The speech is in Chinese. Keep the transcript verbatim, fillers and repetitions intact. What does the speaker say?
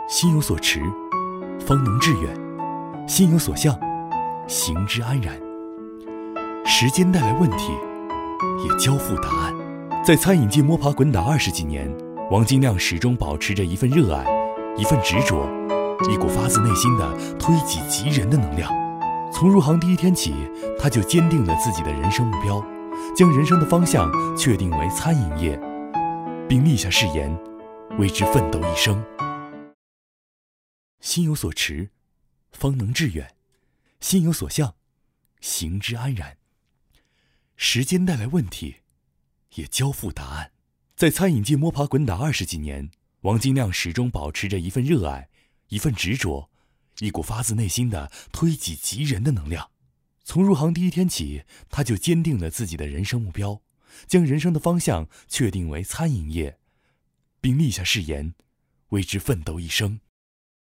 心有所持，方能致远；心有所向，行之安然。时间带来问题，也交付答案。在餐饮界摸爬滚打二十几年，王金亮始终保持着一份热爱，一份执着，一股发自内心的推己及人的能量。从入行第一天起，他就坚定了自己的人生目标，将人生的方向确定为餐饮业，并立下誓言，为之奋斗一生。心有所持，方能致远；心有所向，行之安然。时间带来问题，也交付答案。在餐饮界摸爬滚打二十几年，王金亮始终保持着一份热爱，一份执着，一股发自内心的推己及人的能量。从入行第一天起，他就坚定了自己的人生目标，将人生的方向确定为餐饮业，并立下誓言，为之奋斗一生。